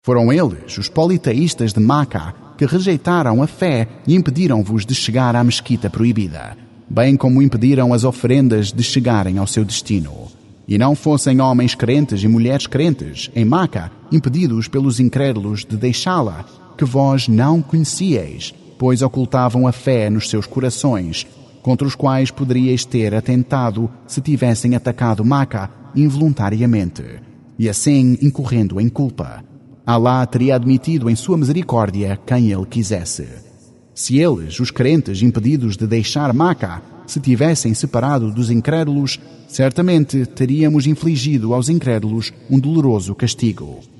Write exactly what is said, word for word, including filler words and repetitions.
Foram eles, os politeístas de Maca, que rejeitaram a fé e impediram-vos de chegar à mesquita proibida, bem como impediram as oferendas de chegarem ao seu destino. E não fossem homens crentes e mulheres crentes, em Maca, impedidos pelos incrédulos de deixá-la, que vós não conhecieis, pois ocultavam a fé nos seus corações, contra os quais poderíeis ter atentado se tivessem atacado Maca involuntariamente, e assim incorrendo em culpa. Alá teria admitido em sua misericórdia quem ele quisesse. Se eles, os crentes impedidos de deixar Maca, se tivessem separado dos incrédulos, certamente teríamos infligido aos incrédulos um doloroso castigo.